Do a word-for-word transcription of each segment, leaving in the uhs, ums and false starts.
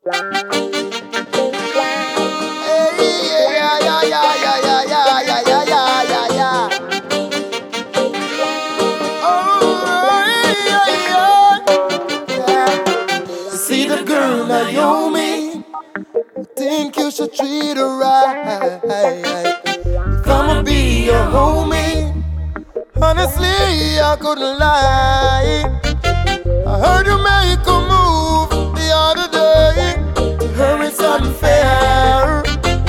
yeah, yeah, yeah, yeah, yeah, yeah, yeah, yeah, yeah, yeah, yeah. Oh, yeah, yeah, yeah. See the girl Naomi, think you should treat her right. If I'ma be your homie, honestly, I couldn't lie. I heard you make a move the other day. To her it's unfair.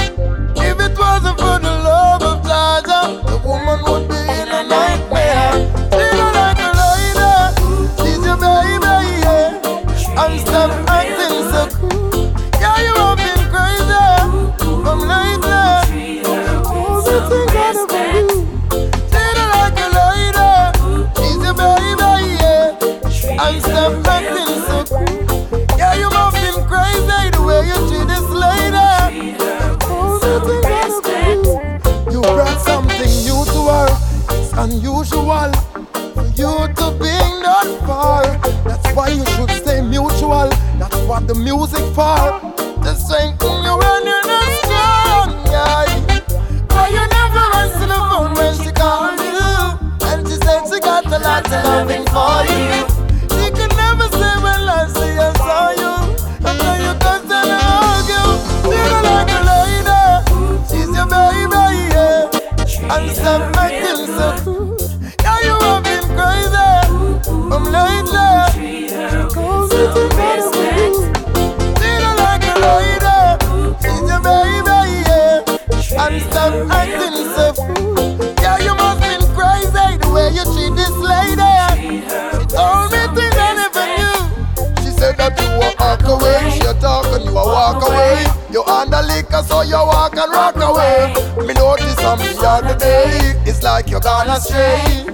If it wasn't for the love of Jaja, the woman would be in a nightmare. Treat her like a lady, she's your baby, yeah. And stop acting so cool. Yeah, you have been crazy from lately. All the things I never do. Treat her like a lady, she's your baby, yeah. And stop acting so cool. Yeah, you have been crazy the way you treat this lady. All the things I never do. You brought something new to her. It's unusual for you to be not far. That's why you should stay mutual. That's what the music for. To strengthen you when you're not strong, yeah. Why you never answer the phone when she called you? And she said she got a lot of loving for you. She could never say when last see I saw you. And now you can't tell her argue. Treat her like a lady, she's your baby, yeah. And stop acting so cool. Yeah, you have been crazy from lately. Cause it's a better way. Treat her like a lady, she's your baby, yeah. And stop acting so fool. Yeah, you must been crazy the way you treat this lady. She told me things I never knew. She said that you will walk away. She a talk and you a walk away. You on the liquor so you walk and rock away. Me notice on me the other day. It's like you're gone astray.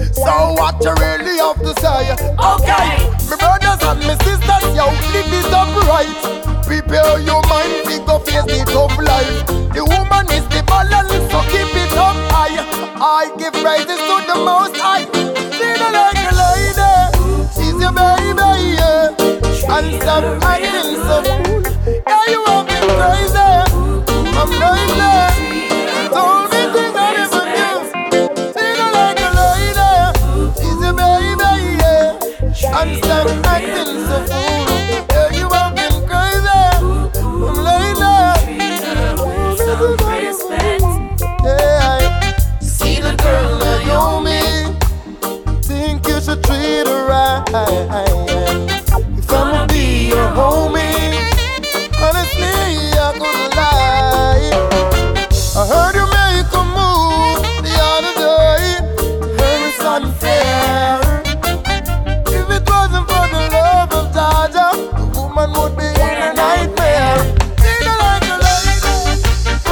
So what you really have to say? Okay, my brothers and my sisters, yo, live it up right. Prepare your mind, we go face the tough life. The woman is the balance, so keep it up high. I give praises to the most high. Treat her like a lady, she's your baby, yeah. And stop acting so cool. Yeah, you have been crazy, I'm lately. Told me things I never knew. Treat her like a lady, she's your baby, yeah. And stop acting so fool. Yeah, you have been crazy, I'm lately. Yeah, see the girl Naomi, think you should treat her right. If I'ma be your homie, honestly, I couldn't lie. I heard you make a move the other day. Heard it's unfair. If it wasn't for the love of Jaja, the woman would be in a nightmare. Treat her like a lady.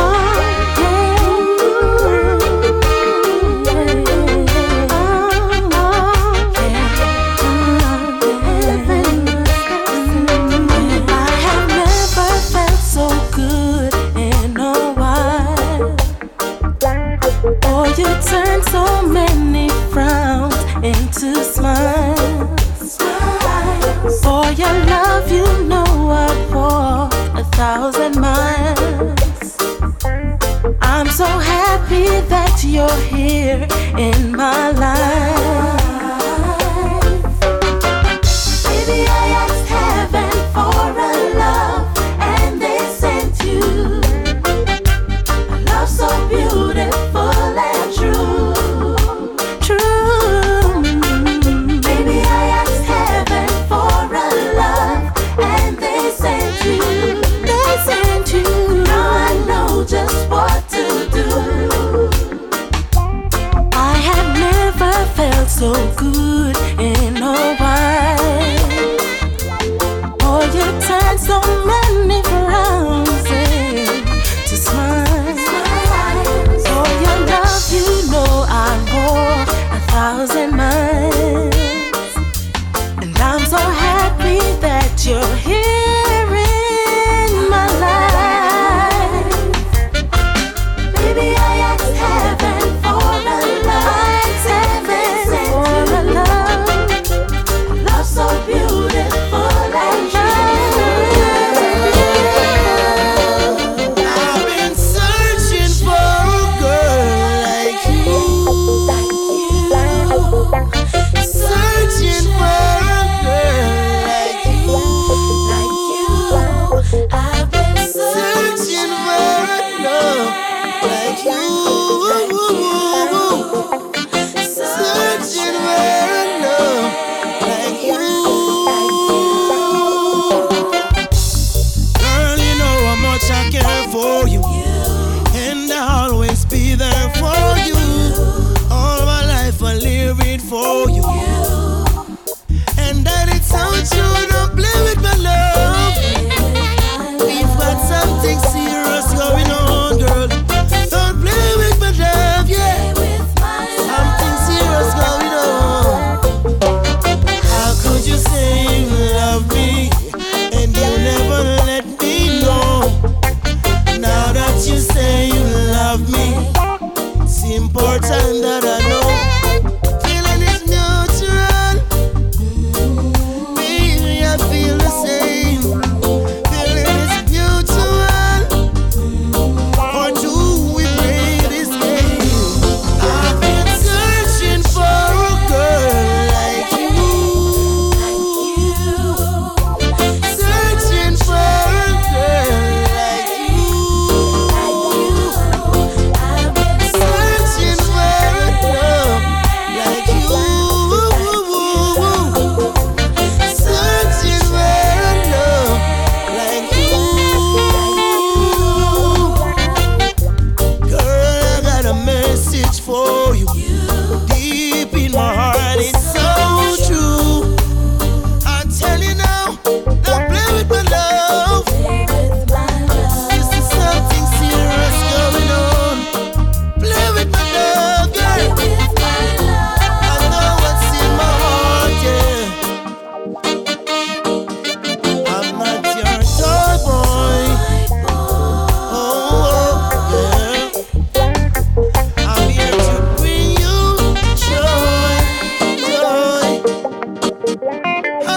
I have never felt so good in a while. Oh, you turn so many frowns into smiles. For your love, you know I'd walk a thousand miles. I'm so happy that you're here in my life. Baby, I asked heaven for a love, and they sent you a love so beautiful and true. True. Baby, I asked heaven for a love, and they sent you. They sent you. Now I know just what to do. I have never felt so good in a while. Oh, you turn so many frowns into smiles. For your love, you know I walk a thousand miles. And I'm so happy that you're here in my life. Baby, I asked heaven for a love, heaven for a love, a love so beautiful and true.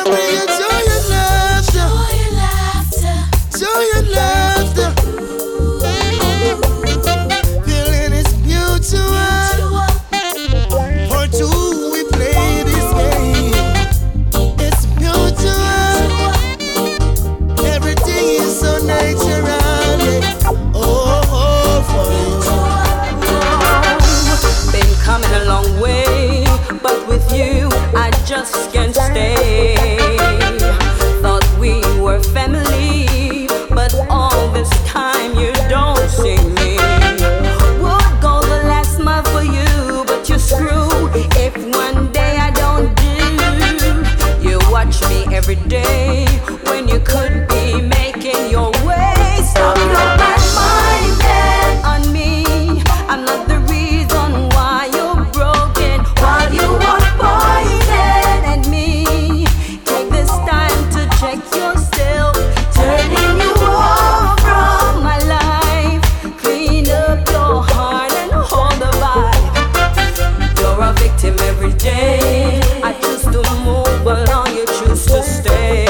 bring you joy and laughter. Joy and laughter. Feeling is mutual. For two we play this game. It's mutual. Everything is so natural. Yeah. Oh, oh, for you. Been coming a long way, but with you I just can't stay. Thought we were family, but all this time you don't see me. Would go the last mile for you, but you screw if one day I don't do. You watch me every day when you could be making your way. Stop your bad minded on me. I'm not the reason why you're broken. While you are pointing at me, take this time to check yourself. Turning you off from my life. Clean up your heart and hold the vibe. You're a victim every day. I choose to move along, you choose to stay.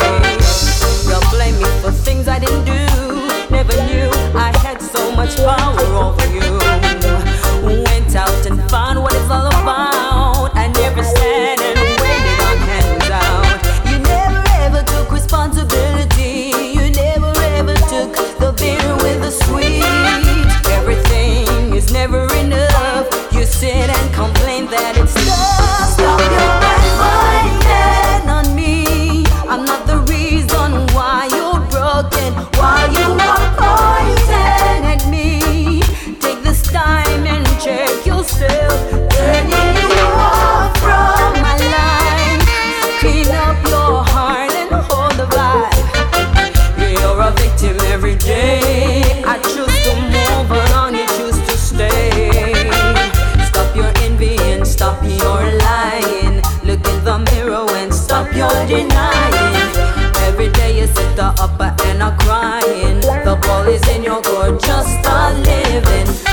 You blame me for things I didn't do. Never knew I had so much power over you. Went out and found what it's all about. I never sat and waited on hands out. You never ever took responsibility. You never ever took the bitter with the sweet. Everything is never enough. You sit and complain that it's tough. Stop your bad-minded on me. I'm not the reason why you're broken. While you are pointing at me, take this time and check yourself. Turning you off from my life. Clean up your heart and hold the vibe. You're a victim every day. I choose to move along, you choose to stay. Stop your envy and stop your lying. Look in the mirror and stop your denying. Every day you sit the upper and are crying. The ball is in your court, just start living.